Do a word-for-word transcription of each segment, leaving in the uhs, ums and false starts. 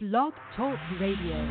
Blog Talk Radio.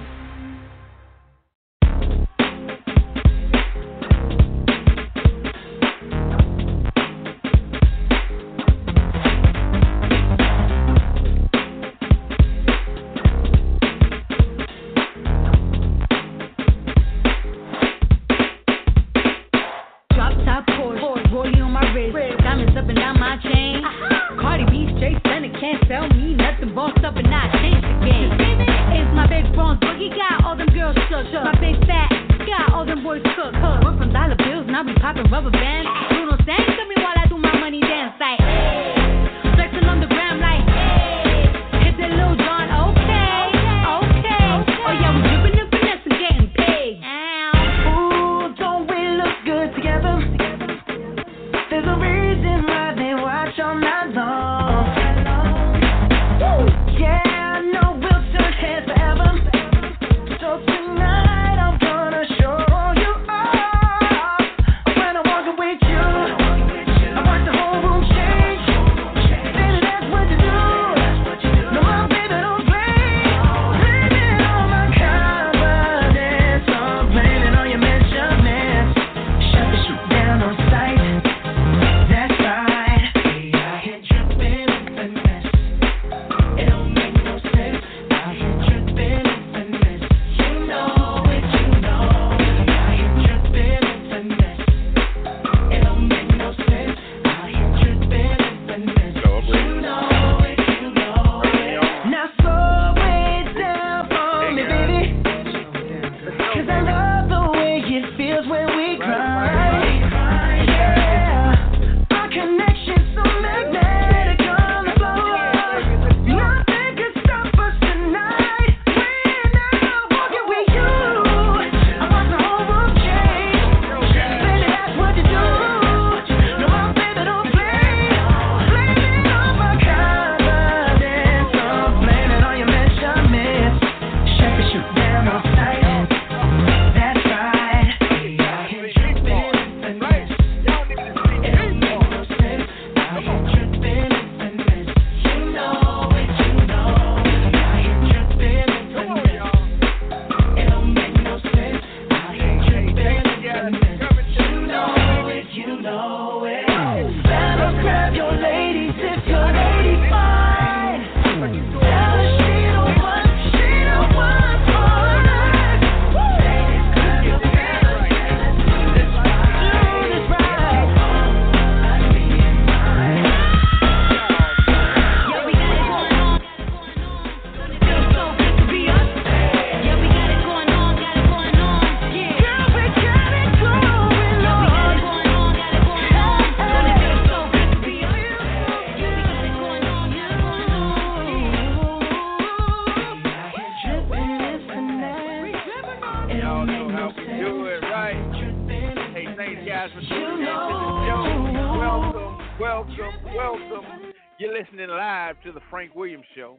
Frank Williams Show,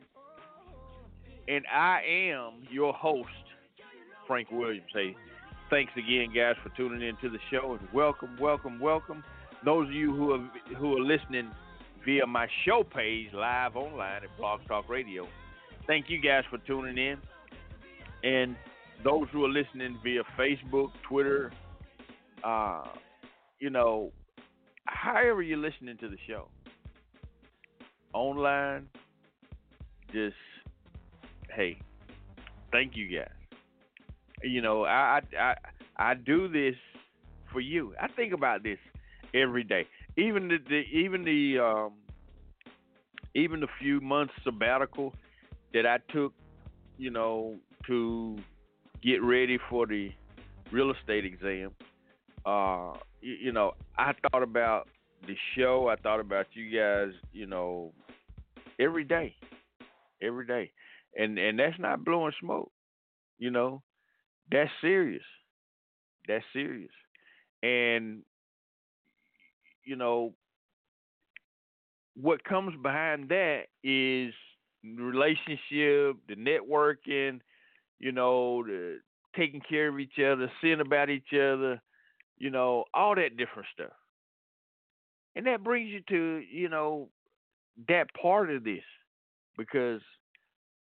and I am your host, Frank Williams. Hey, thanks again, guys, for tuning in to the show, and welcome, welcome, welcome. Those of you who are who are listening via my show page live online at Blog Talk Radio, thank you guys for tuning in. And those who are listening via Facebook, Twitter, uh, you know, however you're listening to the show, online. Just, hey, thank you guys. You know, I, I I I do this for you. I think about this every day. Even the, the even the um even the few months sabbatical that I took, you know, to get ready for the real estate exam. Uh, you, you know, I thought about the show. I thought about you guys. You know, every day. Every day. And and that's not blowing smoke. You know, that's serious. That's serious. And, you know, what comes behind that is the relationship, the networking, you know, the taking care of each other, seeing about each other, you know, all that different stuff. And that brings you to, you know, that part of this because,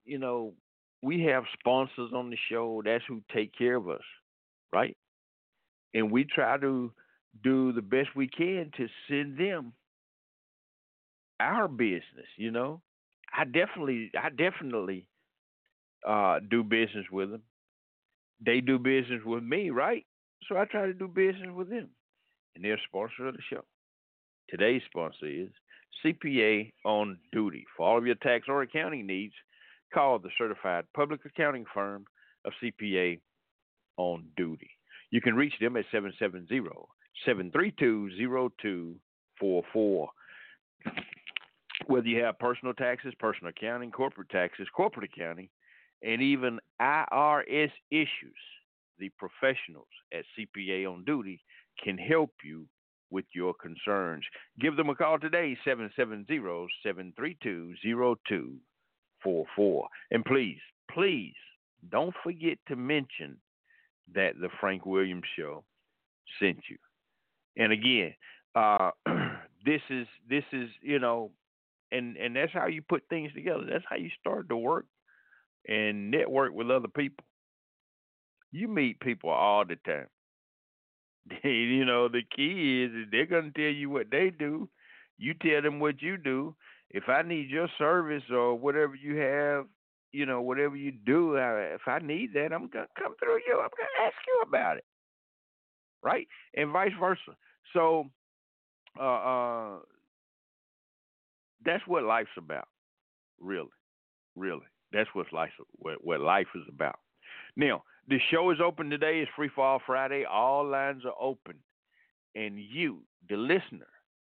you know, we have sponsors on the show. That's who take care of us, right? And we try to do the best we can to send them our business. You know, I definitely, I definitely uh, do business with them. They do business with me, right? So I try to do business with them, and they're a sponsor of the show. Today's sponsor is C P A on Duty. For all of your tax or accounting needs, call the certified public accounting firm of C P A on Duty. You can reach them at seven seven zero, seven three two, zero two four four. Whether you have personal taxes, personal accounting, corporate taxes, corporate accounting, and even I R S issues, the professionals at C P A on Duty can help you with your concerns. Give them a call today, seven seven zero, seven three two, zero two four four. And please, please don't forget to mention that the Frank Williams Show sent you. And again, uh, this is this is you know, and and that's how you put things together. That's how you start to work and network with other people. You meet people all the time. You know, the key is they're going to tell you what they do. You tell them what you do. If I need your service or whatever you have, you know, whatever you do, I, if I need that, I'm going to come through you. I'm going to ask you about it, right? And vice versa. So uh, uh, that's what life's about, really, really. That's what life, what, what life is about. Now, the show is open today. It's Free Fall Friday. All lines are open. And you, the listener,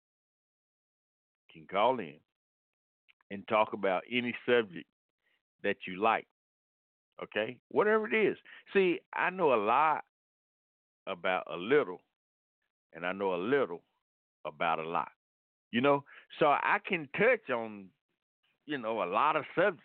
can call in and talk about any subject that you like. Okay? Whatever it is. See, I know a lot about a little, and I know a little about a lot. You know? So I can touch on, you know, a lot of subjects.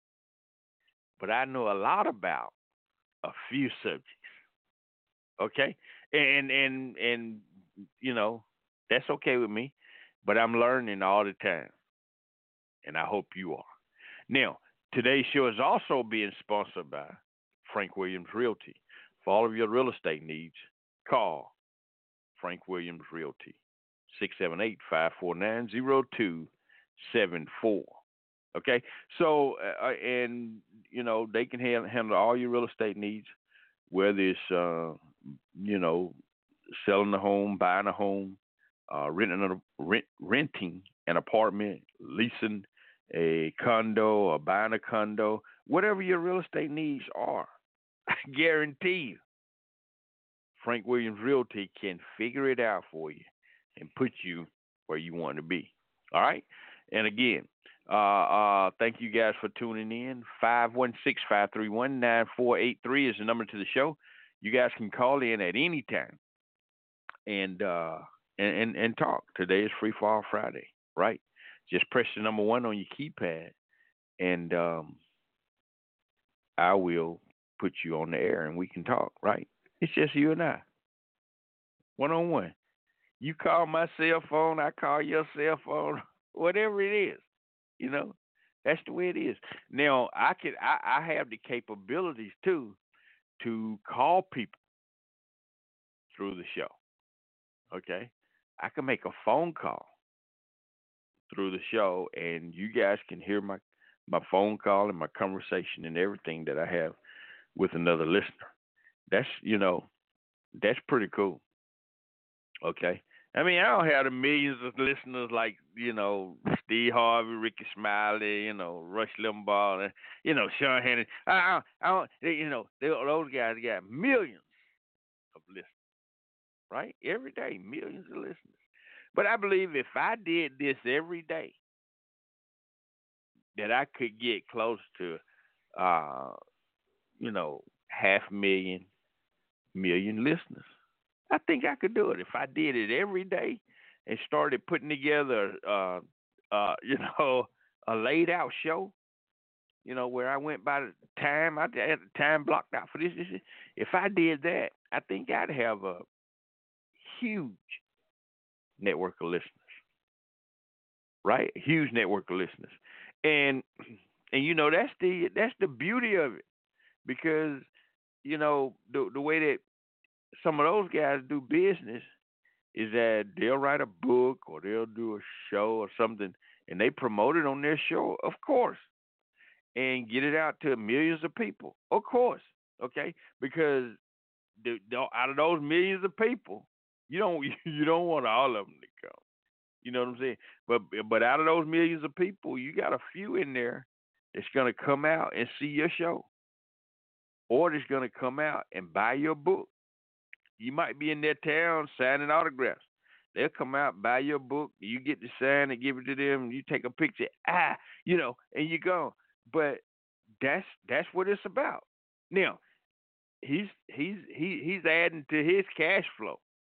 But I know a lot about a few subjects. Okay? And and and you know, that's okay with me. But I'm learning all the time. And I hope you are. Now, today's show is also being sponsored by Frank Williams Realty. For all of your real estate needs, call Frank Williams Realty, six seven eight, five four nine, zero two seven four. Okay? So, uh, and, you know, they can ha- handle all your real estate needs, whether it's, uh, you know, selling a home, buying a home, uh, renting, a, rent, renting an apartment, leasing a condo or buying a condo, whatever your real estate needs are, I guarantee you, Frank Williams Realty can figure it out for you and put you where you want to be. All right? And again, uh, uh, thank you guys for tuning in. five one six, five three one, nine four eight three is the number to the show. You guys can call in at any time and uh, and, and, and talk. Today is Free Fall Friday, right? Just press the number one on your keypad, and um, I will put you on the air, and we can talk, right? It's just you and I, one-on-one. You call my cell phone, I call your cell phone, whatever it is, you know. That's the way it is. Now, I could, I, I have the capabilities, too, to call people through the show, okay? I can make a phone call through the show, and you guys can hear my, my phone call and my conversation and everything that I have with another listener. That's, you know, that's pretty cool, okay? I mean, I don't have the millions of listeners like, you know, Steve Harvey, Ricky Smiley, you know, Rush Limbaugh, and, you know, Sean Hannity. I, I, I don't, they, you know, they, those guys got millions of listeners, right? Every day, millions of listeners. But I believe if I did this every day, that I could get close to, uh, you know, half million, million listeners. I think I could do it if I did it every day and started putting together, uh, uh, you know, a laid out show. You know, where I went by the time, I had the time blocked out for this, this. this. If I did that, I think I'd have a huge network of listeners, right? A huge network of listeners. And And you know that's the that's the beauty of it because you know the the way that some of those guys do business is that they'll write a book or they'll do a show or something and they promote it on their show, of course, and get it out to millions of people, of course, okay, because the, the, out of those millions of people, you don't you don't want all of them to come. You know what I'm saying? But but out of those millions of people, you got a few in there that's gonna come out and see your show, or that's gonna come out and buy your book. You might be in their town signing autographs. They'll come out, buy your book, you get to sign and give it to them, you take a picture, ah, you know, and you go. But that's that's what it's about. Now, he's he's he he's adding to his cash flow,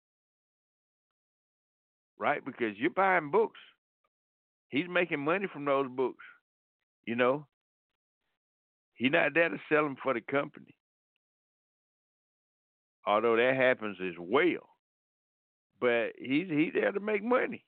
right? Because you're buying books. He's making money from those books, you know. He's not there to sell them for the company. Although that happens as well. But he's he's there to make money.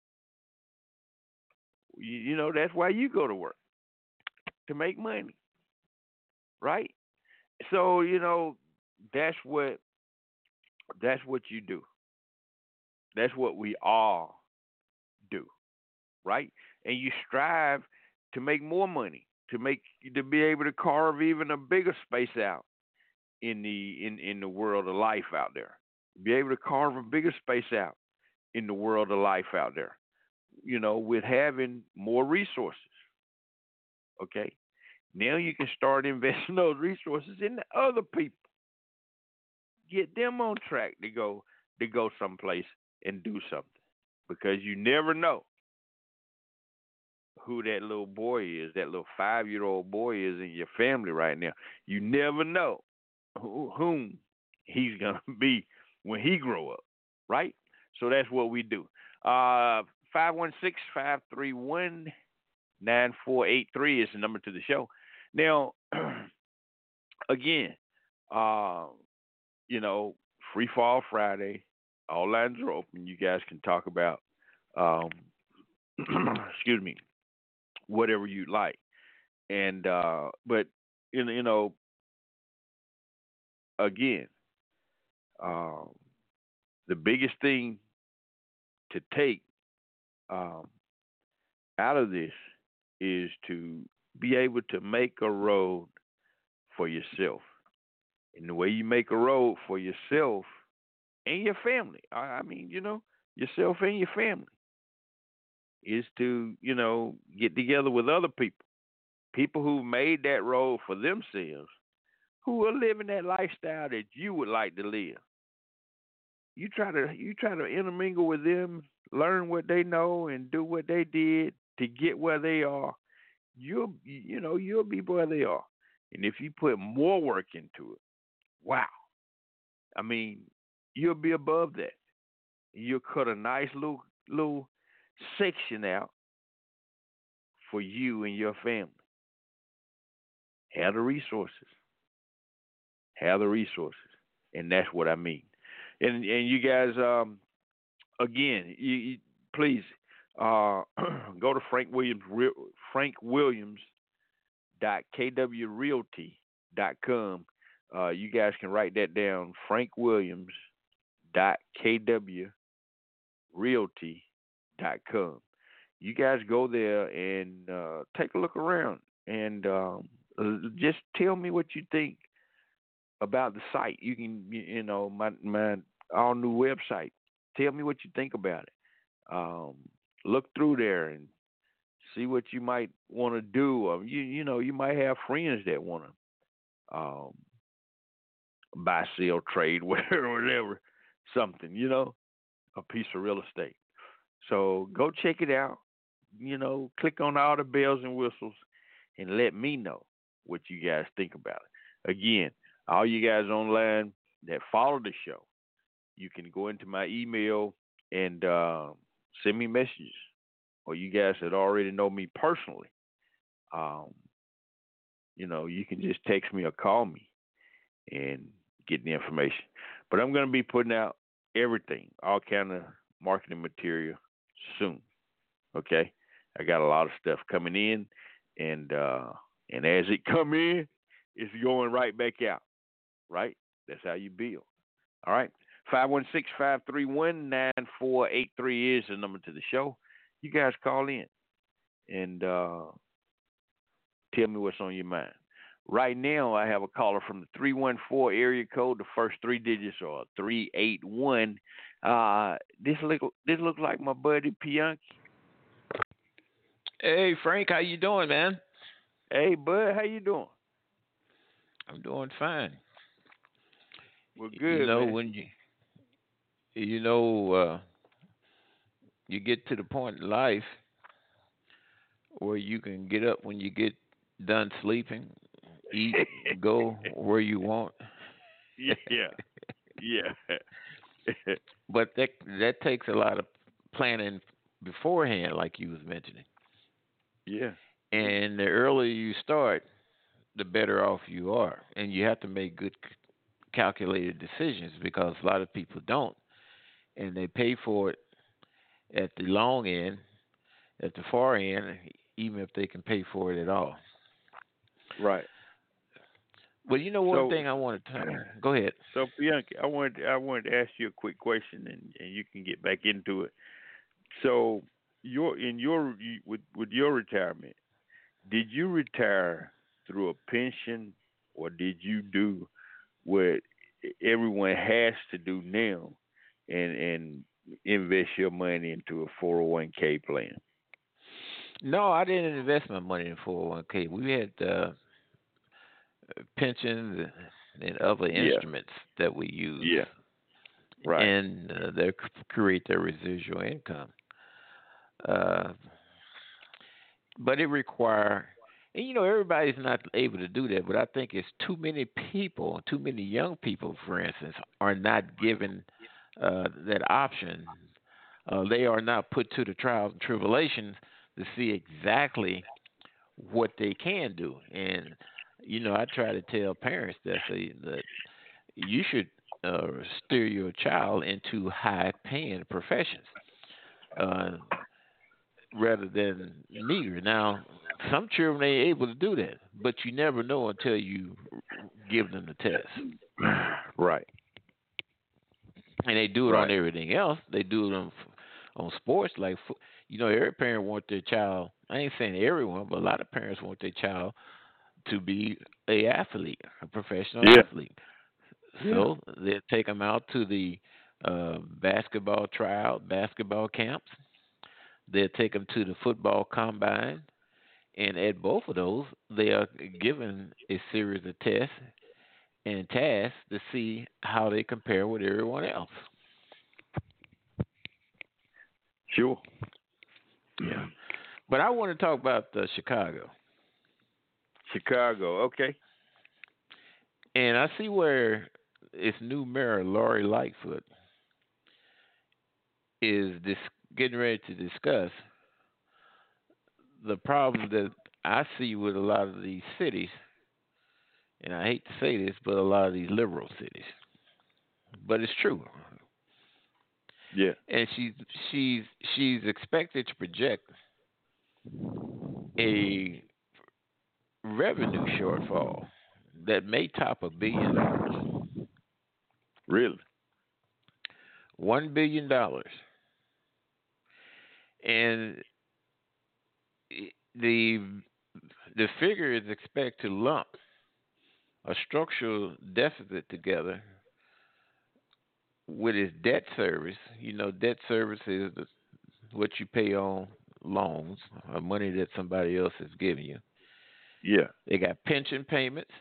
You, you know, that's why you go to work, to make money, right? So, you know, that's what that's what you do. That's what we all do, right? And you strive to make more money, to make to be able to carve even a bigger space out in the in, in the world of life out there. Be able to carve a bigger space out in the world of life out there. You know, with having more resources. Okay. Now you can start investing those resources in the other people. Get them on track to go to go someplace and do something. Because you never know who that little boy is, that little five year old boy is in your family right now. You never know who, whom he's gonna be when he grow up, right? So that's what we do. Uh, five one six, five three one, nine four eight three is the number to the show. Now, again, uh, you know, Free Fall Friday, all lines are open. You guys can talk about, um, excuse me, whatever you like. And, uh, but, you know, you know again, um, the biggest thing to take um, out of this is to be able to make a road for yourself. And the way you make a road for yourself and your family, I, I mean, you know, yourself and your family, is to, you know, get together with other people, people who made that road for themselves, who are living that lifestyle that you would like to live. You try to you try to intermingle with them, learn what they know, and do what they did to get where they are. You'll you know you'll be where they are, and if you put more work into it, wow! I mean, you'll be above that. You'll cut a nice little little section out for you and your family. Have the resources. Have the resources, and that's what I mean. And and you guys, um, again, you, you, please uh, go to Frank Williams Frank Williams dot k w realty dot com. Uh, you guys can write that down. Frank Williams dot k w realty dot com. You guys go there and uh, take a look around and um, just tell me what you think about the site. You can, you know, my my all new website. Tell me what you think about it. Um, look through there and see what you might want to do. Or you you know you might have friends that want to um, buy, sell, trade, whatever, whatever, something. You know, a piece of real estate. So go check it out. You know, click on all the bells and whistles and let me know what you guys think about it. Again, all you guys online that follow the show, you can go into my email and uh, send me messages. Or you guys that already know me personally, um, you know, you can just text me or call me and get the information. But I'm going to be putting out everything, all kind of marketing material soon. Okay, I got a lot of stuff coming in, and uh, and as it come in, it's going right back out. Right? That's how you build. All right. Five one six five three one nine four eight three is the number to the show. You guys call in and uh, tell me what's on your mind. Right now, I have a caller from the three one four area code. The first three digits are three eight one. Uh, this look this look like my buddy Pianki. Hey Frank, how you doing, man? Hey bud, how you doing? I'm doing fine. Well, good. You know man. when you you know uh, you get to the point in life where you can get up when you get done sleeping, eat, go where you want. Yeah, yeah. But that that takes a lot of planning beforehand, like you was mentioning. Yeah. And the earlier you start, the better off you are. And you have to make good c- calculated decisions because a lot of people don't. And they pay for it at the long end, at the far end, even if they can pay for it at all. Right. Well, you know one So, thing I want to tell. Go ahead. so Bianca, I wanted I wanted to ask you a quick question, and, and you can get back into it. So, your in your with with your retirement, did you retire through a pension, or did you do what everyone has to do now, and and invest your money into a four oh one k plan? No, I didn't invest my money in four oh one k. We had uh, pensions and other Yeah. instruments that we use, Yeah. Right. and uh, they create their residual income. Uh, but it require, and you know, everybody's not able to do that. But I think it's too many people, too many young people, for instance, are not given uh, that option. Uh, they are not put to the trials and tribulations to see exactly what they can do. And you know, I try to tell parents that say that you should uh, steer your child into high-paying professions uh, rather than neither. Now, some children ain't able to do that, but you never know until you give them the test. Right. And they do it Right. on everything else. They do it on on sports. Like, you know, every parent want their child. I ain't saying everyone, but a lot of parents want their child to be a athlete, a professional Yeah. athlete. Yeah. So they'll take them out to the uh, basketball tryout, basketball camps. They'll take them to the football combine, and at both of those, they are given a series of tests and tasks to see how they compare with everyone else. Sure. Yeah, but I want to talk about uh, Chicago, Chicago. Okay. and I see where its new mayor, Lori Lightfoot, is dis- getting ready to discuss the problem that I see with a lot of these cities, and I hate to say this, but a lot of these liberal cities, but it's true. Yeah. And she's she's she's expected to project a revenue shortfall that may top a billion dollars, Really? one billion dollars, and the the figure is expected to lump a structural deficit together with its debt service. You know, debt service is the, what you pay on loans, or money that somebody else is giving you. Yeah. They got pension payments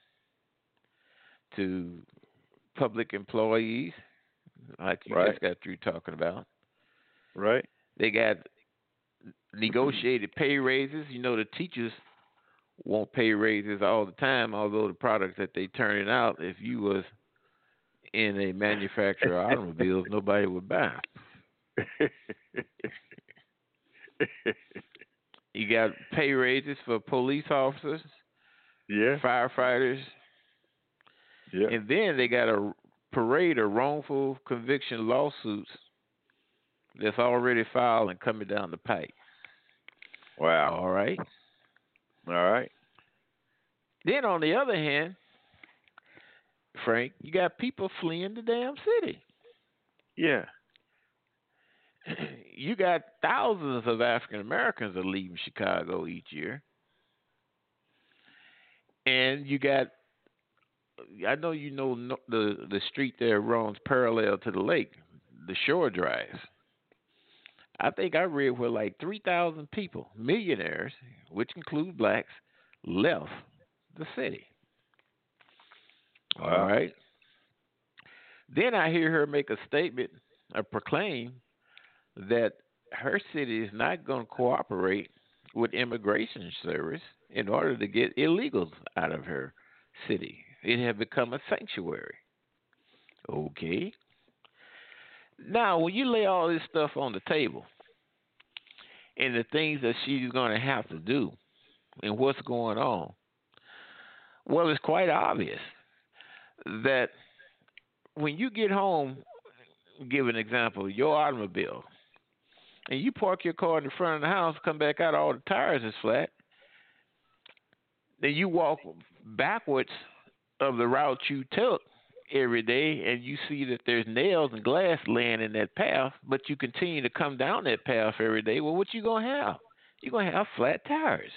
to public employees, like you Right. just got through talking about. Right. They got negotiated pay raises. You know, the teachers won't pay raises all the time, although the products that they turning out, if you was in a manufacturer of automobiles, nobody would buy 'em. You got pay raises for police officers, Yeah. firefighters, Yeah. and then they got a parade of wrongful conviction lawsuits that's already filed and coming down the pike. Wow. All right. All right. Then on the other hand, Frank, you got people fleeing the damn city. Yeah. You got thousands of African Americans are leaving Chicago each year. And you got, I know you know no- the the street there runs parallel to the lake, the Shore Drive. I think I read where like three thousand people, millionaires, which include blacks, left the city. All Wow. right. Then I hear her make a statement, or proclaim that her city is not going to cooperate with immigration service in order to get illegals out of her city. It has become a sanctuary. Okay. Now, when you lay all this stuff on the table and the things that she's going to have to do and what's going on, well, it's quite obvious that when you get home, give an example, your automobile, and you park your car in the front of the house, come back out, all the tires is flat, then you walk backwards of the route you took every day, and you see that there's nails and glass laying in that path, but you continue to come down that path every day. Well, what you gonna have? You're gonna have flat tires.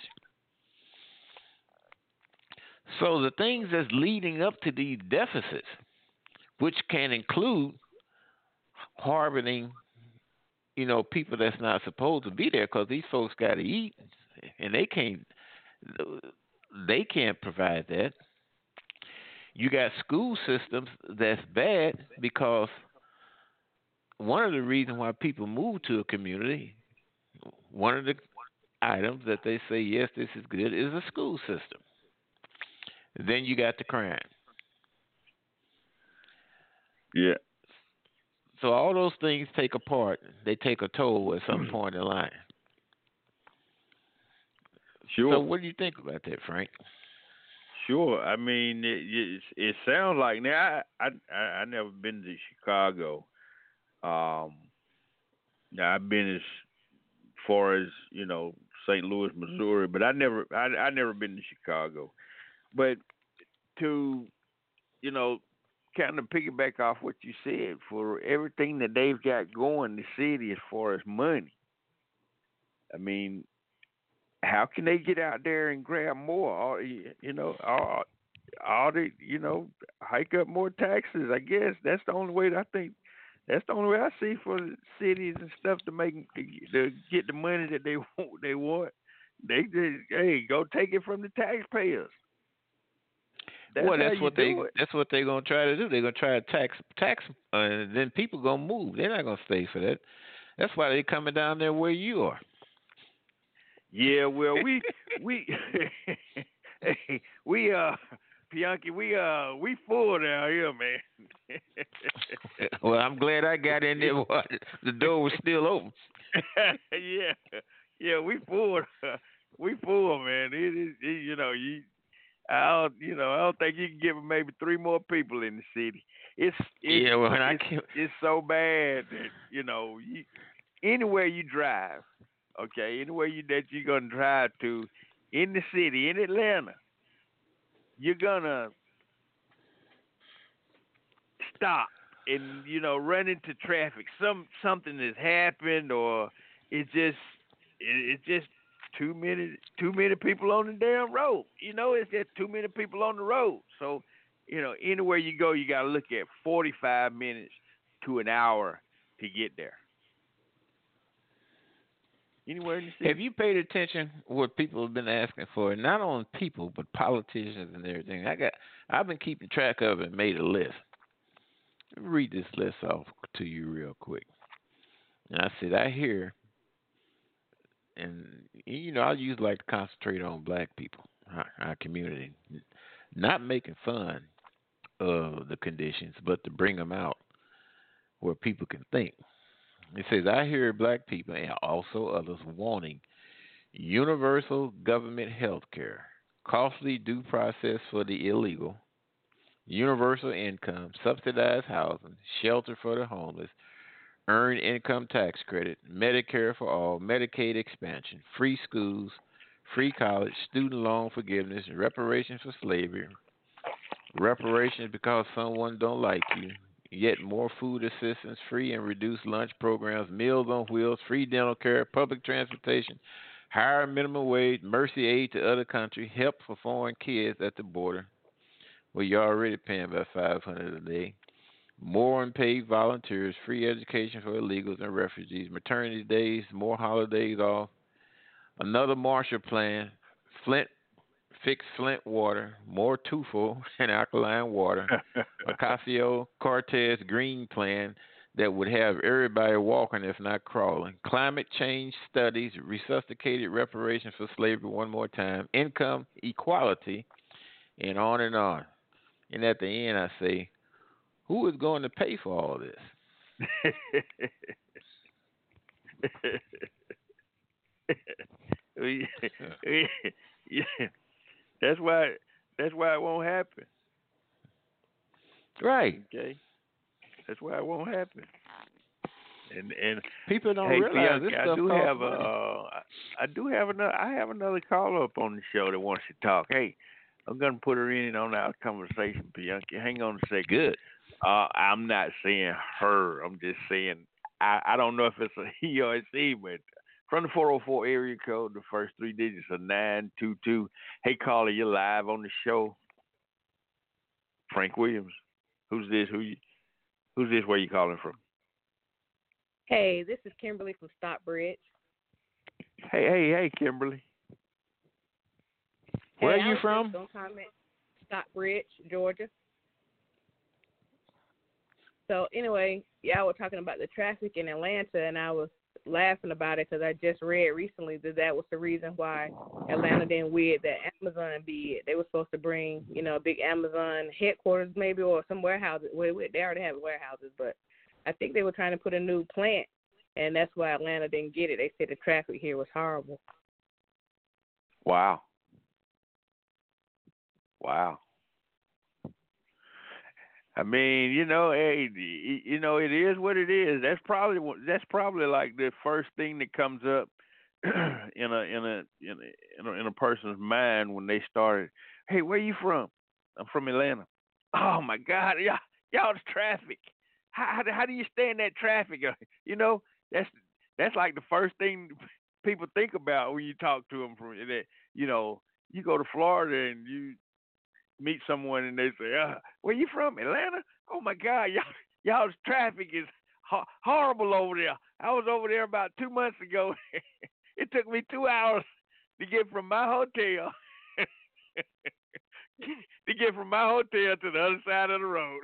So the things that's leading up to these deficits, which can include harboring, you know, people that's not supposed to be there, because these folks got to eat, and they can't, they can't provide that. You got school systems that's bad, because one of the reasons why people move to a community, one of the items that they say, yes, this is good, is a school system. Then you got the crime. Yeah. So all those things take a part. They take a toll at some point in the line. Sure. So what do you think about that, Frank? Sure. I mean, it it, it sounds like now. I I I never been to Chicago. Um, now I've been as far as you know Saint Louis, Missouri, but I never I I never been to Chicago. But to you know, kind of piggyback off what you said, for everything that they've got going, the city as far as money. I mean, how can they get out there and grab more? All, you know, all, all the you know, hike up more taxes. I guess that's the only way that I think. That's the only way I see for cities and stuff to make to get the money that they want. They want. They just hey, go take it from the taxpayers. That's Well, how that's you what they do it. that's what they're gonna try to do. They're gonna try to tax tax, uh, and then people gonna move. They're not gonna stay for that. That's why they're coming down there where you are. Yeah, well, we we hey, we uh Bianchi, we uh we full down here, man. Well, I'm glad I got in there while the door was still open. yeah, yeah, we full, we full, man. It is, it, you know, you, I don't, you know, I don't think you can give them maybe three more people in the city. It's, it's, Yeah, well, when I it's, came, it's so bad that you know, you, anywhere you drive, okay, anywhere you that you're gonna drive to in the city in Atlanta, you're gonna stop and you know run into traffic. Some something has happened, or it just it, it's just too many too many people on the damn road. You know, it's just too many people on the road. So you know, anywhere you go, you got to look at forty-five minutes to an hour to get there. Anywhere in the city. have you paid attention what people have been asking for? Not only people, but politicians and everything. I got, I've been keeping track of it and made a list. Let me read this list off to you real quick. And I said, I hear, and you know, I usually like to concentrate on black people, our, our community, not making fun of the conditions, but to bring them out where people can think. It says, I hear black people and also others wanting universal government health care, costly due process for the illegal, universal income, subsidized housing, shelter for the homeless, earned income tax credit, Medicare for all, Medicaid expansion, free schools, free college, student loan forgiveness, reparations for slavery, reparations because someone don't like you, yet more food assistance, free and reduced lunch programs, meals on wheels, free dental care, public transportation, higher minimum wage, mercy aid to other countries, help for foreign kids at the border. Well, you're already paying about five hundred dollars a day. More unpaid volunteers, free education for illegals and refugees, maternity days, more holidays off, another Marshall Plan, Flint, fix Flint water, more Tufo and alkaline water, Ocasio Cortez Green Plan that would have everybody walking if not crawling, climate change studies, resuscitated reparations for slavery one more time, income equality, and on and on. And at the end, I say, who is going to pay for all this? Yeah, that's why. That's why it won't happen. Right. Okay. That's why it won't happen. And and people don't hey, realize Bianca, this I stuff do costs have a, money. uh, I do have another. I have another caller up on the show that wants to talk. Hey, I'm gonna put her in on our conversation, Bianca. Hang on a second. Good. Uh, I'm not saying her. I'm just saying I, I don't know if it's a he or a she, but from the four oh four area code, the first three digits are nine two two. Hey, caller, you're live on the show. Frank Williams. Who's this? Who you? Who's this? Where you calling from? Hey, this is Kimberly from Stockbridge. Hey, hey, hey, Kimberly. Where hey, are you from? Don't comment. Stockbridge, Georgia. So anyway, y'all were talking about the traffic in Atlanta, and I was laughing about it because I just read recently that that was the reason why Atlanta didn't win that Amazon bid. They were supposed to bring, you know, a big Amazon headquarters maybe or some warehouses. Well, they already have warehouses, but I think they were trying to put a new plant, and that's why Atlanta didn't get it. They said the traffic here was horrible. Wow. Wow. I mean, you know, hey, you know, it is what it is. That's probably that's probably like the first thing that comes up in a in a in a in a, in a person's mind when they started. Hey, where you from? I'm from Atlanta. Oh my God, y'all, y'all's traffic. How, how how do you stand that traffic? You know, that's that's like the first thing people think about when you talk to them. From that, you know, you go to Florida and you meet someone and they say, uh, "Where you from? Atlanta? Oh my God, y'all, y'all's traffic is ho- horrible over there. I was over there about two months ago. It took me two hours to get from my hotel to get from my hotel to the other side of the road."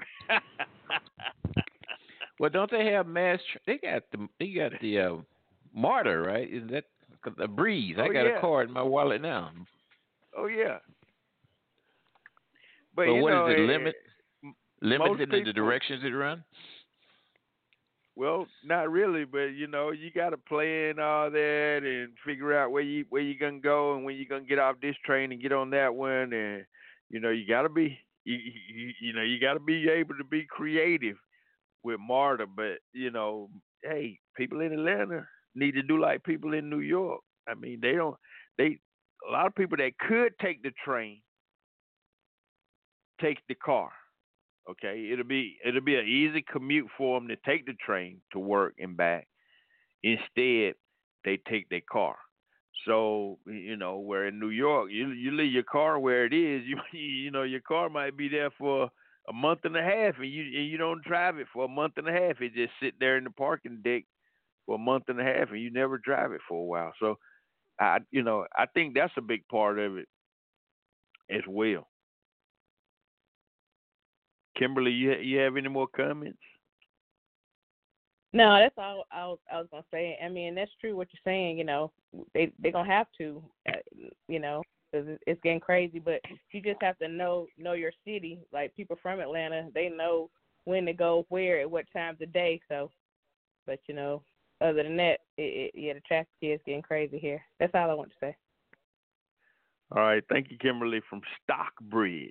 Well, don't they have mass? Tra- they got the they got the uh, Martyr, right? Isn't that a Breeze? I Oh got yeah. a card in my wallet now. Oh yeah. But so you what know, is it? it, Limit limited in people, the directions it run? Well, not really, but you know, you got to plan all that and figure out where you where you gonna go and when you gonna get off this train and get on that one, and you know, you got to be you, you, you know you got to be able to be creative with MARTA. But you know, hey, people in Atlanta need to do like people in New York. I mean, they don't they a lot of people that could take the train take the car. Okay, it'll be it'll be an easy commute for them to take the train to work and back. Instead, they take their car. So you know, where in New York, you you leave your car where it is. You you know your car might be there for a month and a half, and you and you don't drive it for a month and a half. It just sit there in the parking deck for a month and a half, and you never drive it for a while. So I you know I think that's a big part of it as well. Kimberly, you you have any more comments? No, that's all I was, I was gonna say. I mean, that's true what you're saying. You know, they they're gonna have to, uh, you know, because it's getting crazy. But you just have to know know your city. Like people from Atlanta, they know when to go where at what times of day. So, but you know, other than that, it, it, yeah, the traffic is getting crazy here. That's all I want to say. All right, thank you, Kimberly from Stockbridge.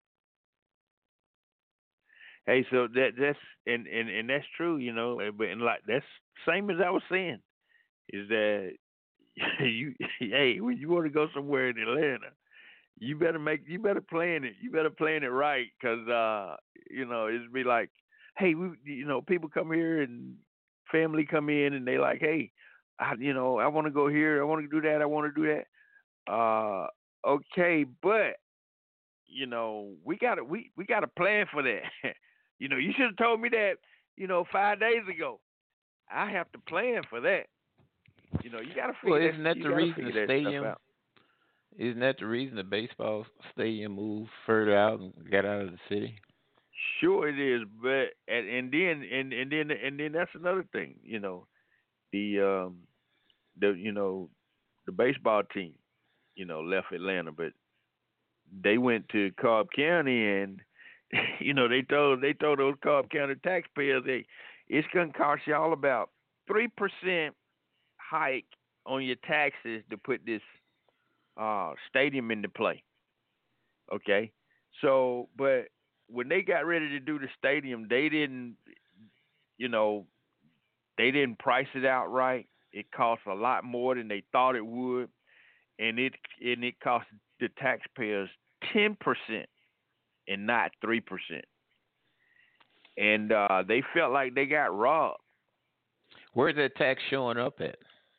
Hey, so that that's and, and, and that's true, you know. But and like that's same as I was saying is that you hey, when you want to go somewhere in Atlanta, you better make you better plan it. You better plan it right, cause uh, you know it'd be like, hey, we, you know, people come here and family come in and they like, hey, I, you know, I want to go here, I want to do that, I want to do that. Uh, okay, but you know, we got to we we got a plan for that. You know, you should have told me that, you know, five days ago. I have to plan for that. You know, you got to figure Well, that. isn't that You the got to reason figure the that stadium? stuff out. Isn't that the reason the baseball stadium moved further out and got out of the city? Sure, it is, but and, and then and and then and then that's another thing. You know, the um the you know the baseball team, you know, left Atlanta, but they went to Cobb County, and you know they told they told those Cobb County taxpayers, hey, it's gonna cost y'all about three percent hike on your taxes to put this uh stadium into play. Okay, so but when they got ready to do the stadium, they didn't, you know, they didn't price it out right. It cost a lot more than they thought it would, and it and it cost the taxpayers ten percent and not three percent. And uh, they felt like they got robbed. Where's that tax showing up at?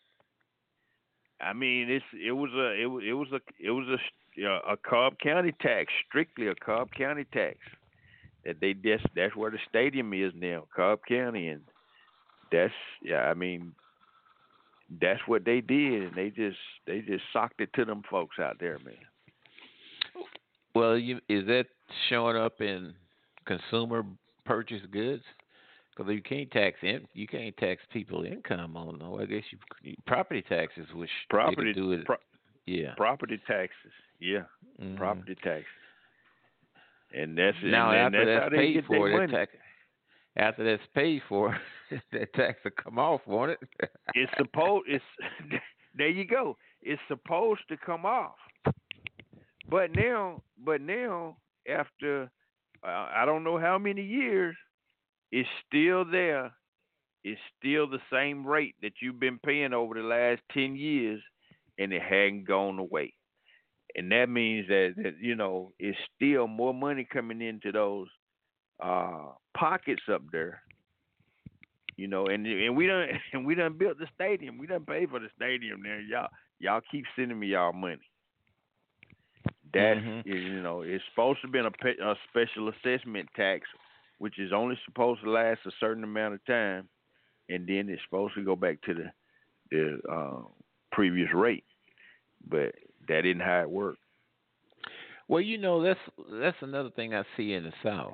I mean, it's it was a it was it was a it was a a Cobb County tax, strictly a Cobb County tax. That they just that's where the stadium is now, Cobb County, and that's yeah. I mean, that's what they did, and they just they just socked it to them folks out there, man. Well, you, is that showing up in consumer purchased goods? Because you can't tax in, you can't tax people income on. No, I guess you property taxes, which Property they could do it. pro- Yeah, property taxes, yeah, mm-hmm. property taxes, and that's now and, and after that's that's how they paid get for, their that money. tax, after that's paid for, that tax will come off, won't it? It's supposed it's there you go. It's supposed to come off, but now, but now after uh, I don't know how many years, it's still there. It's still the same rate that you've been paying over the last ten years, and it hadn't gone away. And that means that, that you know it's still more money coming into those uh, pockets up there. You know, and and we done and we done built the stadium. We done paid for the stadium. There, y'all y'all keep sending me y'all money. That's Mm-hmm. you know it's supposed to be a, a special assessment tax, which is only supposed to last a certain amount of time, and then it's supposed to go back to the the uh, previous rate. But that isn't how it worked. Well, you know, that's that's another thing I see in the South.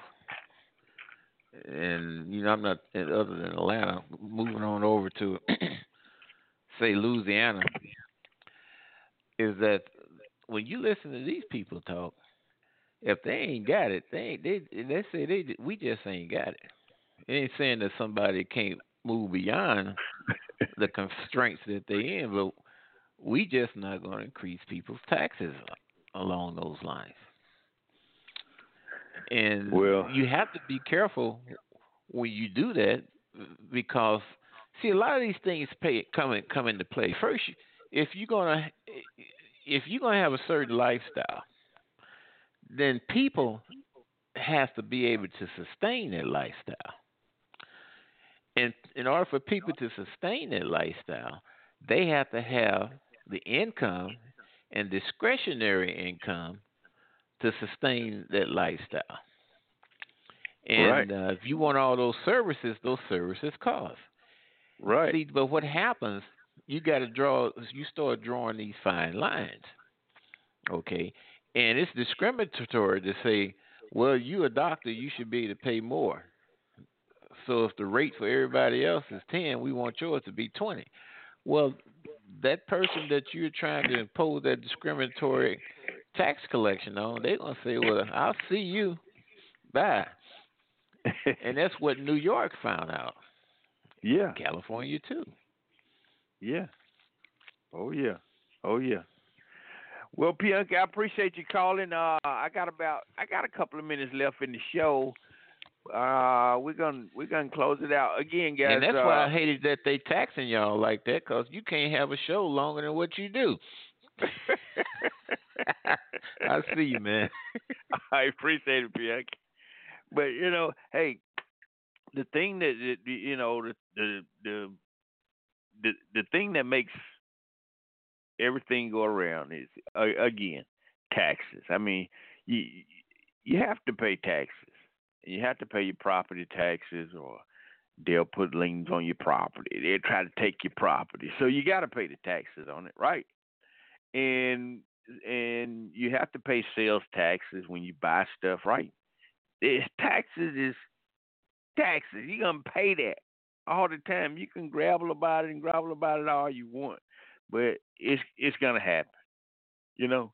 And you know, I'm not other than Atlanta. Moving on over to say Louisiana, is that when you listen to these people talk, if they ain't got it, they ain't, they they say they we just ain't got it. It ain't saying that somebody can't move beyond the constraints that they in, but we just not going to increase people's taxes along those lines. And well, you have to be careful when you do that because, see, a lot of these things pay, come in, come into play. First, if you're gonna if you're gonna have a certain lifestyle, then people have to be able to sustain that lifestyle. And in order for people to sustain that lifestyle, they have to have the income and discretionary income to sustain that lifestyle. And right, uh, if you want all those services, those services cost. right. See, but what happens, you got to draw, you start drawing these fine lines, okay? And it's discriminatory to say, well, you a doctor, you should be able to pay more. So if the rate for everybody else is ten, we want yours to be twenty. Well, that person that you're trying to impose that discriminatory tax collection on, they're going to say, well, I'll see you. Bye. And that's what New York found out. Yeah. California, too. Yeah. Oh, yeah. Oh, yeah. Well, Bianca, I appreciate you calling. Uh, I got about, I got a couple of minutes left in the show. uh, we're gonna we're gonna close it out again, guys. And that's uh, why I hated that they taxing y'all like that, because you can't have a show longer than what you do. I see you, man. I appreciate it, Pierre. But you know, hey, the thing that that, you know the the the the, the thing that makes everything go around is uh, again taxes. I mean, you you have to pay taxes. You have to pay your property taxes, or they'll put liens on your property. They'll try to take your property, so you got to pay the taxes on it, right? And and you have to pay sales taxes when you buy stuff, right? It's taxes is taxes. You're gonna pay that all the time. You can gravel about it and grovel about it all you want, but it's it's gonna happen. You know,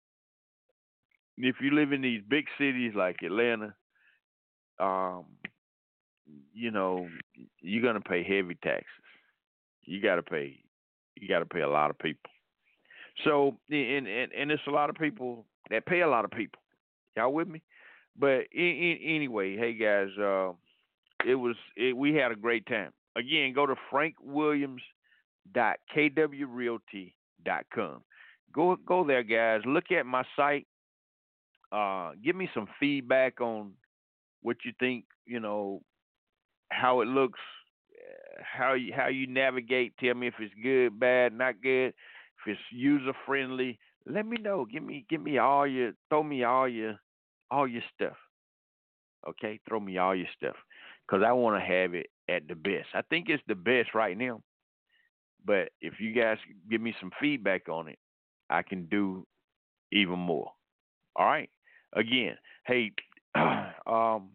if you live in these big cities like Atlanta, um, you know, you're gonna pay heavy taxes. You gotta pay. You gotta pay a lot of people. So, and and and there's a lot of people that pay a lot of people. Y'all with me? But in, in, anyway, hey guys, uh, it was it, we had a great time. Again, go to frank williams dot k w realty dot com. Go go there, guys. Look at my site. Uh, give me some feedback on what you think. You know how it looks, how you how you navigate. Tell me if it's good, bad, not good. If it's user friendly, let me know. Give me give me all your throw me all your all your stuff. Okay, throw me all your stuff because I want to have it at the best. I think it's the best right now. But if you guys give me some feedback on it, I can do even more. All right. Again, hey, um,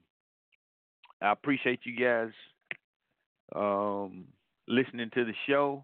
I appreciate you guys um, listening to the show.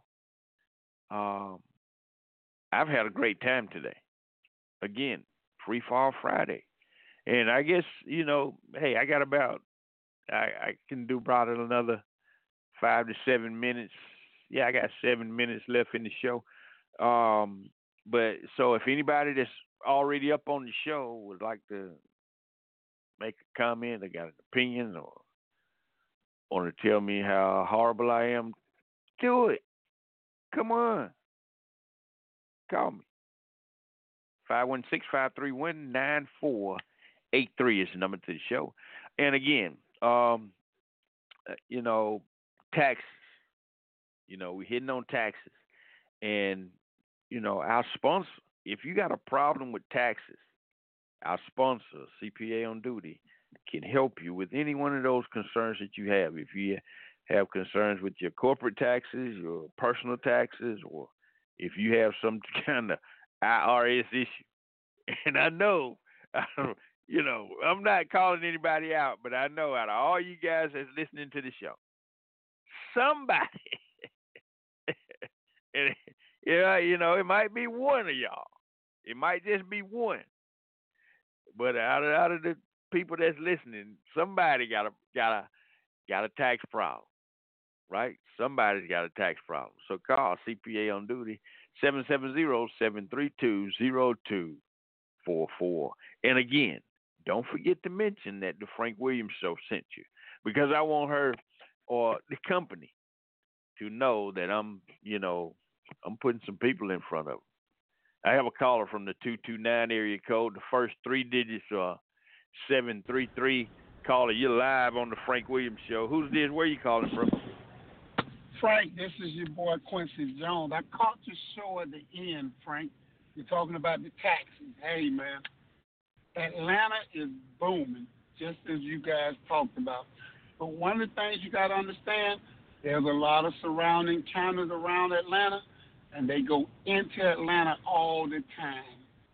Um, I've had a great time today. Again, Free Fall Friday. And I guess, you know, hey, I got about, I, I can do probably another five to seven minutes. Yeah, I got seven minutes left in the show. Um, but so if anybody that's already up on the show would like to make a comment, they got an opinion, or want to tell me how horrible I am, do it. Come on. Call me. five one six, five three one, nine four eight three is the number to the show. And again, um, you know, taxes. You know, we're hitting on taxes. And, you know, our sponsor, if you got a problem with taxes, our sponsor, C P A on Duty, can help you with any one of those concerns that you have. If you have concerns with your corporate taxes, your personal taxes, or if you have some kind of I R S issue. And I know, you know, I'm not calling anybody out, but I know out of all you guys that's listening to the show, somebody, and, yeah, you know, it might be one of y'all. It might just be one. But out of out of the people that's listening, somebody got a got a got a tax problem, right? Somebody's got a tax problem. So call C P A on Duty seven seven zero, seven three two, zero two four four. And again, don't forget to mention that the Frank Williams Show sent you, because I want her or the company to know that I'm, you know, I'm putting some people in front of them. I have a caller from the two two nine area code. The first three digits are seven three three. Caller, you're live on the Frank Williams Show. Who's this? Where you calling from? Frank, this is your boy Quincy Jones. I caught your show at the end, Frank. You're talking about the taxes. Hey, man, Atlanta is booming, just as you guys talked about. But one of the things you got to understand, there's a lot of surrounding counties around Atlanta, and they go into Atlanta all the time.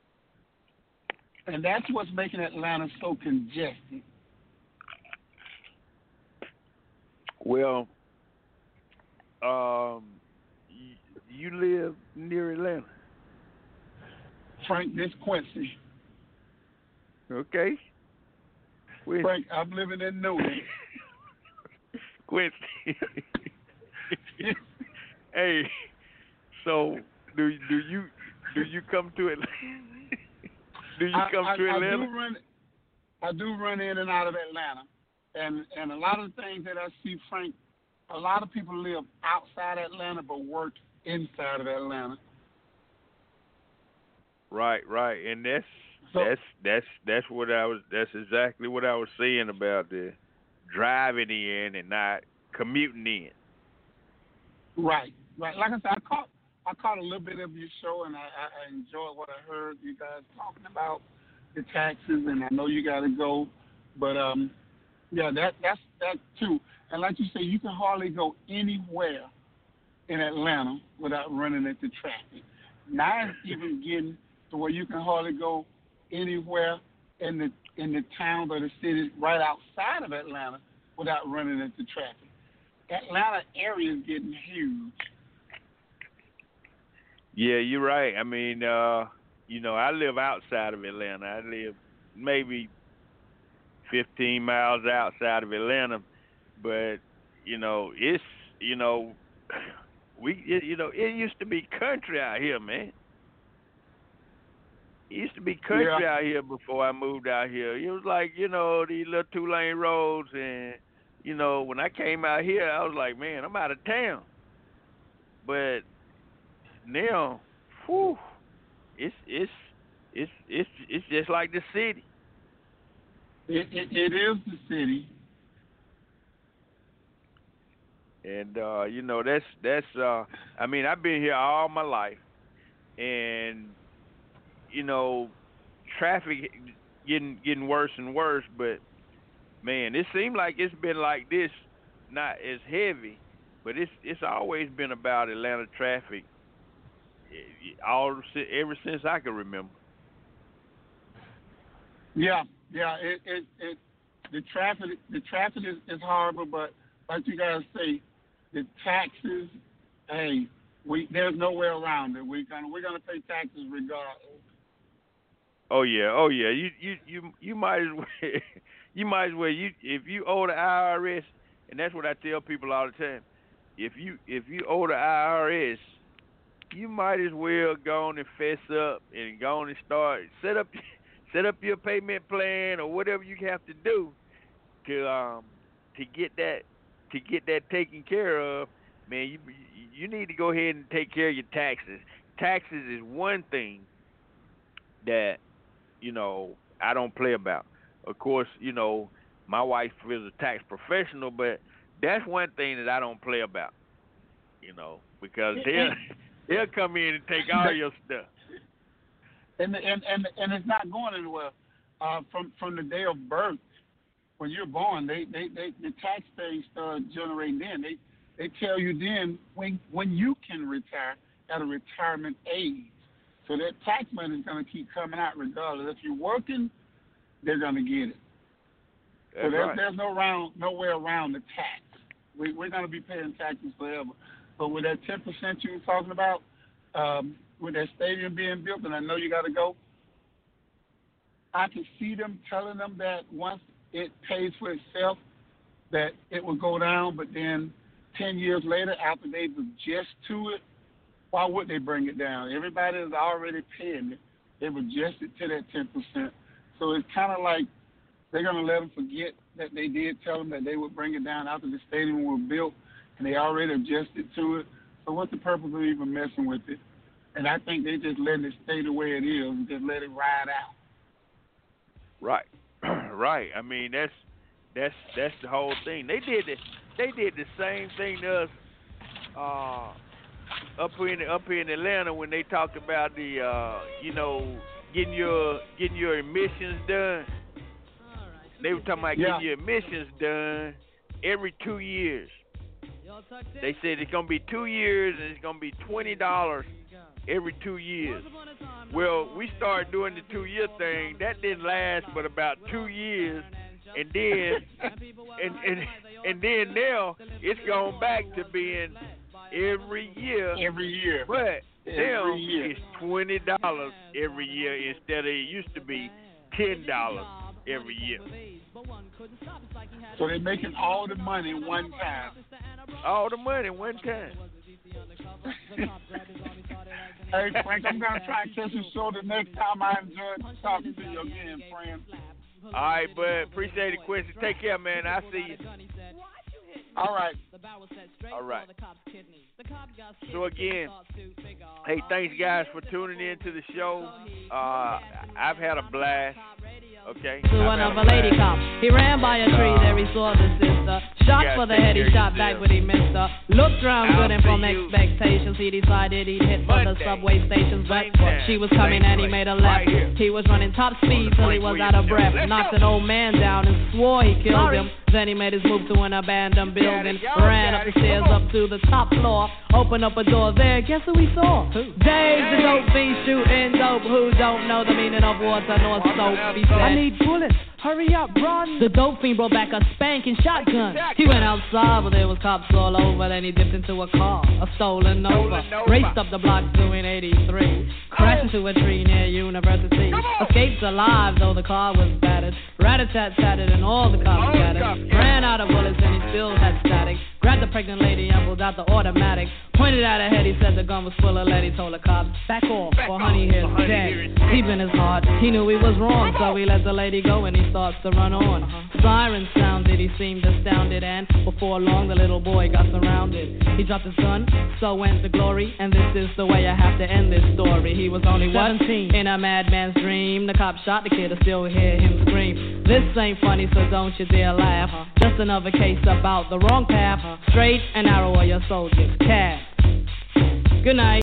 And that's what's making Atlanta so congested. Well, um, you live near Atlanta. Frank, this Quincy. Okay. Quincy. Frank, I'm living in Newton. Quincy. Hey, so do do you do you come to Atlanta? Do you come I, I, to Atlanta? I do run. I do run in and out of Atlanta. and and a lot of the things that I see, Frank, a lot of people live outside Atlanta but work inside of Atlanta. Right, right, and that's So, that's that's that's what I was. That's exactly what I was saying about the driving in and not commuting in. right, right. Like I said, I caught I caught a little bit of your show, and I, I I enjoyed what I heard you guys talking about the taxes, and I know you got to go, but um, yeah, that that's that too. And like you say, you can hardly go anywhere in Atlanta without running into traffic. Now it's even getting to where you can hardly go anywhere in the in the towns or the cities right outside of Atlanta without running into traffic. Atlanta area is getting huge. Yeah, you're right. I mean, uh, you know, I live outside of Atlanta. I live maybe fifteen miles outside of Atlanta, but you know, it's you know, we it, you know, it used to be country out here, man. It used to be country Yeah. out here before I moved out here. It was like, you know, these little two lane roads, and you know, when I came out here, I was like, man, I'm out of town. But now, whew, it's it's it's it's it's just like the city. It, it, it is the city. And uh, you know, that's that's uh I mean, I've been here all my life, and you know, traffic getting getting worse and worse, but man, it seemed like it's been like this, not as heavy, but it's it's always been about Atlanta traffic eh, all ever since I can remember. Yeah, yeah. It, it, it the traffic the traffic is, is horrible, but like you guys say, the taxes. Hey, we there's no way around it. We're gonna we're gonna pay taxes regardless. Oh yeah, oh yeah. You you you you might as well you might as well you if you owe the I R S, and that's what I tell people all the time. If you if you owe the I R S, you might as well go on and fess up and go on and start set up set up your payment plan or whatever you have to do to um to get that to get that taken care of. Man, you you need to go ahead and take care of your taxes. Taxes is one thing that you know I don't play about. Of course, you know my wife is a tax professional, but that's one thing that I don't play about. You know, because they'll they'll come in and take all your stuff. And and and and it's not going anywhere. Uh, from from the day of birth, when you're born, they they, they the tax things start generating. Then they they tell you then when when you can retire at a retirement age. So that tax money is going to keep coming out regardless. If you're working, they're going to get it. That's so there's, right. there's no round, no way around the tax. We, we're going to be paying taxes forever. But with that ten percent you were talking about, um, with that stadium being built, and I know you got to go, I can see them telling them that once it pays for itself, that it will go down. But then ten years later, after they've adjusted to it, why would they bring it down? Everybody is already paying it. They've adjusted to that ten percent. So it's kind of like they're going to let them forget that they did tell them that they would bring it down after the stadium was built, and they already adjusted to it. So what's the purpose of even messing with it? And I think they just letting it stay the way it is and just let it ride out. Right, right. I mean that's that's that's the whole thing. They did it. They did the same thing to us uh, up in up here in Atlanta when they talked about the uh, you know getting your getting your emissions done. They were talking about Yeah. getting your emissions done every two years. They said it's gonna be two years and it's gonna be twenty dollars every two years. Well, we started doing the two-year thing. That didn't last but about two years, and then and and and then now it's gone back to being every year. Every year. But now Every year. it's twenty dollars every year instead of it used to be ten dollars every year. So they're making all the money one time. All the money one time. Hey, Frank, I'm going to try and catch you show the next time I enjoy talking to you again, friend. All right, bud. Appreciate it, Quincy. Take care, man. I'll see you. All right. All right. So again, hey, thanks guys for tuning in to the show. Uh, I've had a blast. Okay. To one of a lady cop. He ran by a tree, there he saw the sister. Shot for the head, he shot back, but he missed her. Looked around good and from expectations, he decided he'd hit for the subway stations. But she was coming and he made a left. He was running top speed till he was out of breath. Knocked an old man down and swore he killed him. Then he made his move to an abandoned building. Ran up the stairs up to the top floor. Opened up a door there, guess who he saw? Dave, the dope fiend shooting dope. Who don't know the meaning of water nor soap? He said, I need bullets. Hurry up, run. The dope fiend brought back a spanking shotgun. He went outside, but there was cops all over. Then he dipped into a car, a stolen Nova. Raced up the block doing eighty-three. Crashed into a tree near University. Escaped alive, though the car was battered. Rat-a-tat-tatted and all the cops scattered. Ran out of bullets and he still had static. Grabbed the pregnant lady and pulled out the automatic. Pointed at her head, he said the gun was full of lead. He told the cops, back off, for honey here's dead. Deep in his heart, he knew he was wrong, so he let the lady go and he starts to run on. Sirens sounded, he seemed astounded, and before long the little boy got surrounded. He dropped his gun, so went the glory, and this is the way I have to end this story. He was only seventeen, in a madman's dream. The cop shot the kid, I still hear him scream. This ain't funny, so don't you dare laugh. Just another case about the wrong path. Straight and narrow are your soldiers. Cab. Good night.